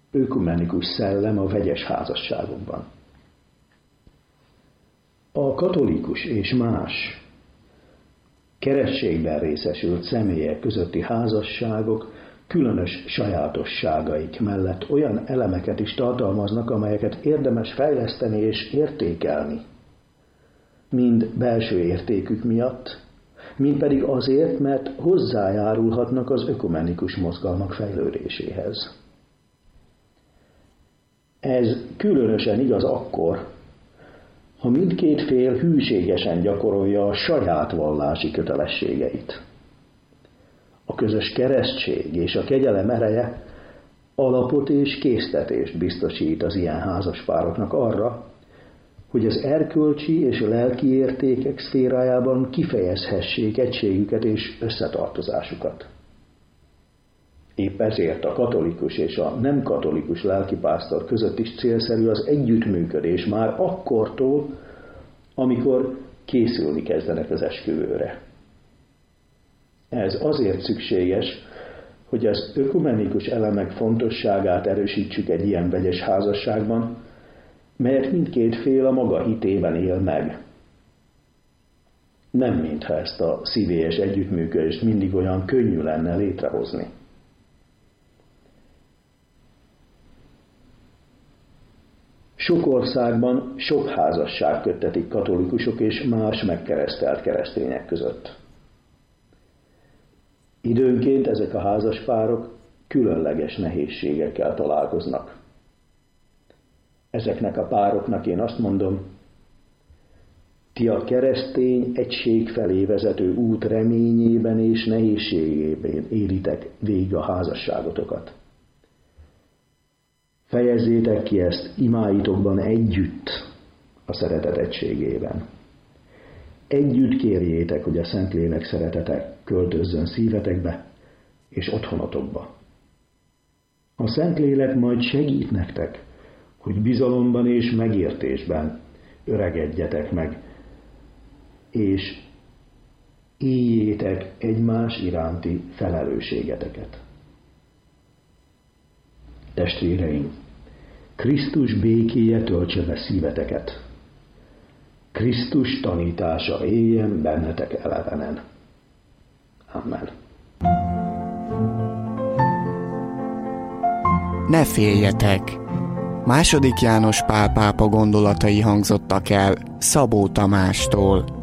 ökumenikus szellem a vegyes házasságokban. A katolikus és más keresztségben részesült személyek közötti házasságok különös sajátosságaik mellett olyan elemeket is tartalmaznak, amelyeket érdemes fejleszteni és értékelni, mind belső értékük miatt, mind pedig azért, mert hozzájárulhatnak az ökumenikus mozgalmak fejlődéséhez. Ez különösen igaz akkor, ha mindkét fél hűségesen gyakorolja a saját vallási kötelességeit. A közös keresztség és a kegyelem ereje alapot és késztetést biztosít az ilyen házaspároknak arra, hogy az erkölcsi és a lelki értékek szférájában kifejezhessék egységüket és összetartozásukat. Épp ezért a katolikus és a nem katolikus lelkipásztor között is célszerű az együttműködés már akkortól, amikor készülni kezdenek az esküvőre. Ez azért szükséges, hogy az ökumenikus elemek fontosságát erősítsük egy ilyen vegyes házasságban, mert mindkét fél a maga hitében él meg. Nem mintha ezt a szívélyes együttműködést mindig olyan könnyű lenne létrehozni. Sok országban sok házasság köttetik katolikusok és más megkeresztelt keresztények között. Időnként ezek a házaspárok különleges nehézségekkel találkoznak. Ezeknek a pároknak én azt mondom, ti a keresztény egység felé vezető út reményében és nehézségében élitek végig a házasságotokat. Fejezzétek ki ezt imáitokban együtt a szeretet egységében. Együtt kérjétek, hogy a Szentlélek szeretete költözzön szívetekbe és otthonotokba. A Szentlélek majd segít nektek, hogy bizalomban és megértésben öregedjetek meg, és éljétek egymás iránti felelősségeteket. Testvéreim, Krisztus békéje töltse be szíveteket. Krisztus tanítása éljen bennetek elevenen. Amen. Ne féljetek! II. János Pál pápa gondolatai hangzottak el Szabó Tamástól.